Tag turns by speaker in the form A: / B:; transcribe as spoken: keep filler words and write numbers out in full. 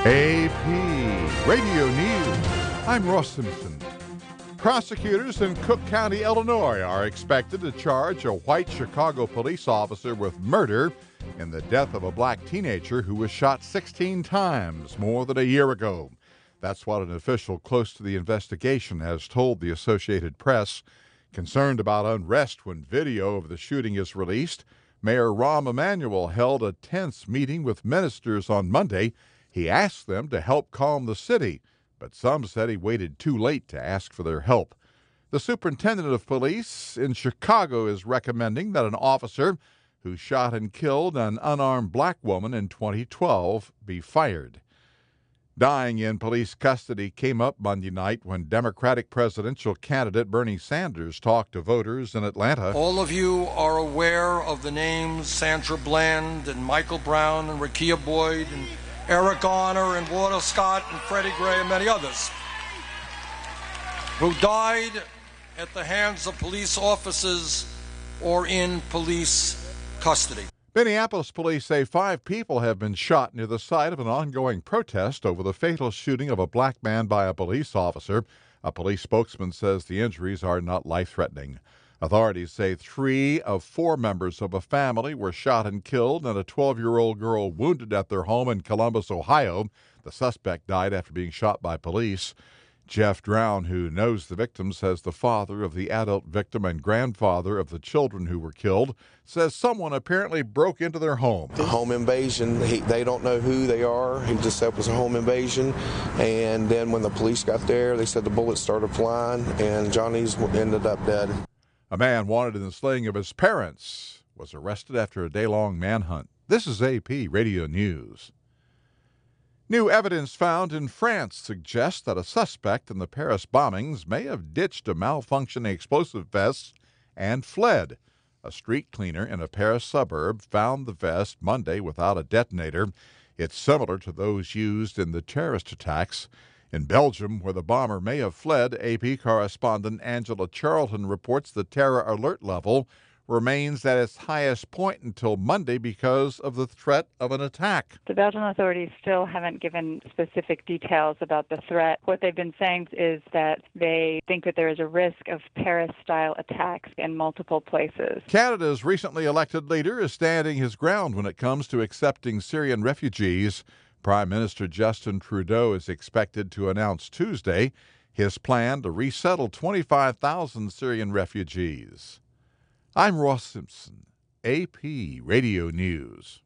A: A P Radio News. I'm Ross Simpson. Prosecutors in Cook County, Illinois are expected to charge a white Chicago police officer with murder in the death of a black teenager who was shot sixteen times more than a year ago. That's what an official close to the investigation has told the Associated Press. Concerned about unrest when video of the shooting is released, Mayor Rahm Emanuel held a tense meeting with ministers on Monday. He asked them to help calm the city, but some said he waited too late to ask for their help. The superintendent of police in Chicago is recommending that an officer who shot and killed an unarmed black woman in twenty twelve be fired. Dying in police custody came up Monday night when Democratic presidential candidate Bernie Sanders talked to voters in Atlanta.
B: All of you are aware of the names Sandra Bland and Michael Brown and Rekia Boyd and Eric Garner and Walter Scott and Freddie Gray and many others who died at the hands of police officers or in police custody.
A: Minneapolis police say five people have been shot near the site of an ongoing protest over the fatal shooting of a black man by a police officer. A police spokesman says the injuries are not life-threatening. Authorities say three of four members of a family were shot and killed and a twelve-year-old girl wounded at their home in Columbus, Ohio. The suspect died after being shot by police. Jeff Drown, who knows the victim, says the father of the adult victim and grandfather of the children who were killed says someone apparently broke into their home.
C: The home invasion, he, they don't know who they are. He just said it was a home invasion. And then when the police got there, they said the bullets started flying and Johnny's ended up dead.
A: A man wanted in the slaying of his parents was arrested after a day-long manhunt. This is A P Radio News. New evidence found in France suggests that a suspect in the Paris bombings may have ditched a malfunctioning explosive vest and fled. A street cleaner in a Paris suburb found the vest Monday without a detonator. It's similar to those used in the terrorist attacks. In Belgium, where the bomber may have fled, A P correspondent Angela Charlton reports the terror alert level remains at its highest point until Monday because of the threat of an attack.
D: The Belgian authorities still haven't given specific details about the threat. What they've been saying is that they think that there is a risk of Paris-style attacks in multiple places.
A: Canada's recently elected leader is standing his ground when it comes to accepting Syrian refugees. Prime Minister Justin Trudeau is expected to announce Tuesday his plan to resettle twenty-five thousand Syrian refugees. I'm Ross Simpson, A P Radio News.